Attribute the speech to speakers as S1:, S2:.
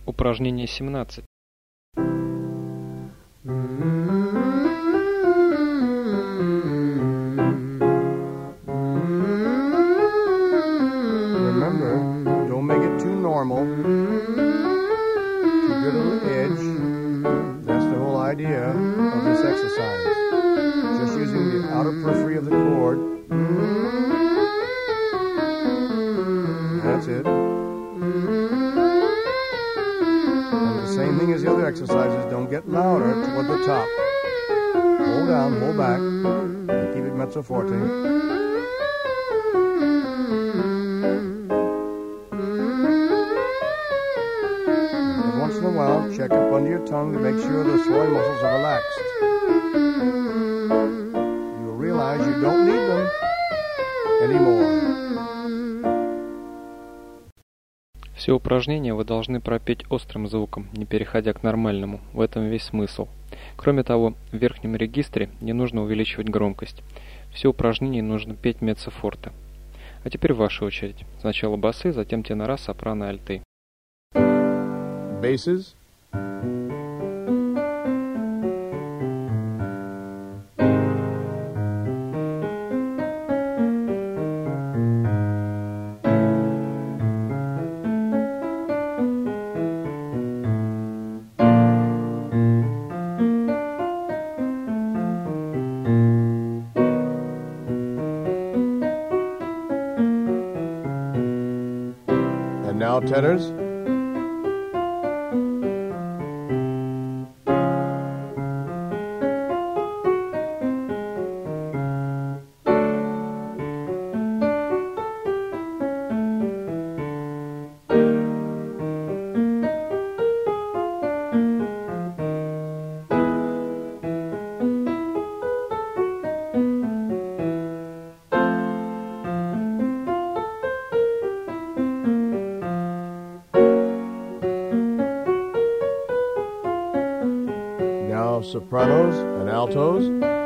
S1: Упражнение 17.
S2: Remember, don't make it too normal. Keep it on the edge. That's the whole idea of this exercise. Just using the outer periphery of the chord. That's it. And the same thing as the other exercises. Don't get louder toward the top. Hold down, hold back, and keep it mezzo forte. Once in a while, check up under your tongue to make sure the swallowing muscles are relaxed. You'll realize you don't need them anymore.
S1: Все упражнения вы должны пропеть острым звуком, не переходя к нормальному. В этом весь смысл. Кроме того, в верхнем регистре не нужно увеличивать громкость. Все упражнения нужно петь меццо форте. А теперь ваша очередь. Сначала басы, затем тенора, сопрано, альты.
S2: Basses. And now tenors. Now sopranos and altos.